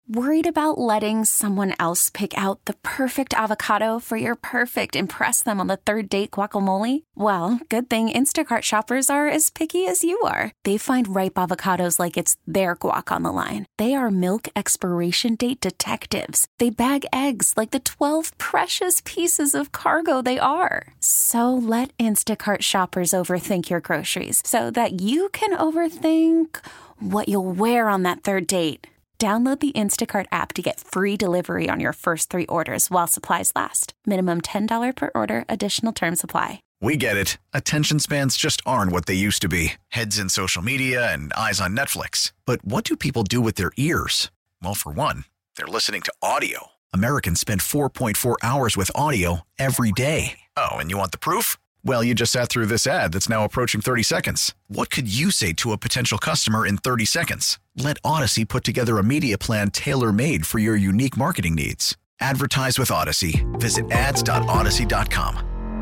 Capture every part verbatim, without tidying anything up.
Worried about letting someone else pick out the perfect avocado for your perfect impress them on the third date guacamole? Well, good thing Instacart shoppers are as picky as you are. They find ripe avocados like it's their guac on the line. They are milk expiration date detectives. They bag eggs like the twelve precious pieces of cargo they are. So let Instacart shoppers overthink your groceries so that you can overthink what you'll wear on that third date. Download the Instacart app to get free delivery on your first three orders while supplies last. Minimum ten dollars per order. Additional terms apply. We get it. Attention spans just aren't what they used to be. Heads in social media and eyes on Netflix. But what do people do with their ears? Well, for one, they're listening to audio. Americans spend four point four hours with audio every day. Oh, and you want the proof? Well, you just sat through this ad that's now approaching thirty seconds. What could you say to a potential customer in thirty seconds? Let Odyssey put together a media plan tailor-made for your unique marketing needs. Advertise with Odyssey. Visit ads dot odyssey dot com.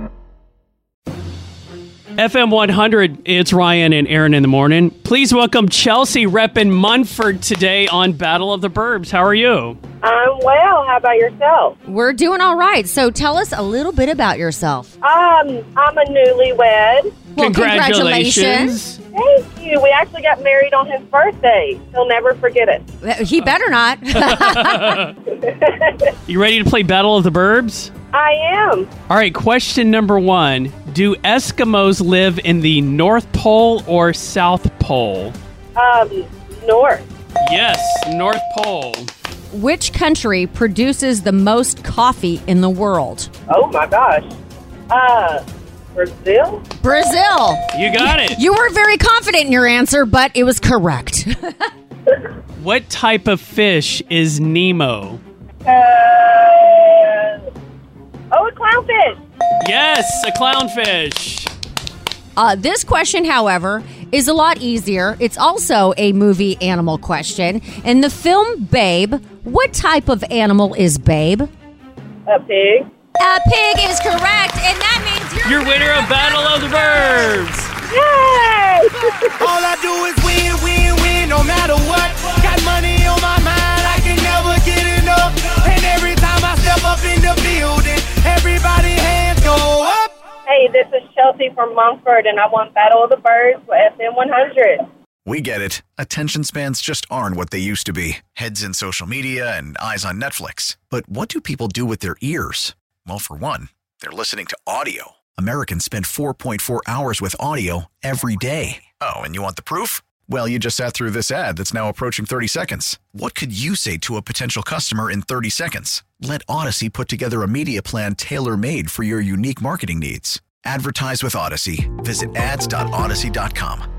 F M one hundred, it's Ryan and Aaron in the morning. Please welcome Chelsea repping Munford today on Battle of the Burbs. How are you? I'm well. How about yourself? We're doing all right. So tell us a little bit about yourself. Um, I'm a newlywed. Well, congratulations. congratulations. Thank you. We actually got married on his birthday. He'll never forget it. He better not. You ready to play Battle of the Burbs? I am. All right, question number one. Do Eskimos live in the North Pole or South Pole? Um, north. Yes, North Pole. Which country produces the most coffee in the world? Oh, my gosh. Uh, Brazil? Brazil. You got it. You were very confident in your answer, but it was correct. What type of fish is Nemo? Uh, oh, a clownfish. Yes, a clownfish. Uh, this question, however, is a lot easier. It's also a movie animal question. In the film Babe, what type of animal is Babe? A pig. A pig is correct, and that means you're, You're winner of Battle of the Burbs. Yay! All I do is win, win, win, no matter what. Got money on my mind, I can never get enough. And every time I step up in the building, everybody hands go up. Hey, this is Chelsea from Montford, and I won Battle of the Birds for F M one hundred. We get it. Attention spans just aren't what they used to be. Heads in social media and eyes on Netflix. But what do people do with their ears? Well, for one, they're listening to audio. Americans spend four point four hours with audio every day. Oh, and you want the proof? Well, you just sat through this ad that's now approaching thirty seconds. What could you say to a potential customer in thirty seconds? Let Odyssey put together a media plan tailor-made for your unique marketing needs. Advertise with Odyssey. Visit ads dot odyssey dot com.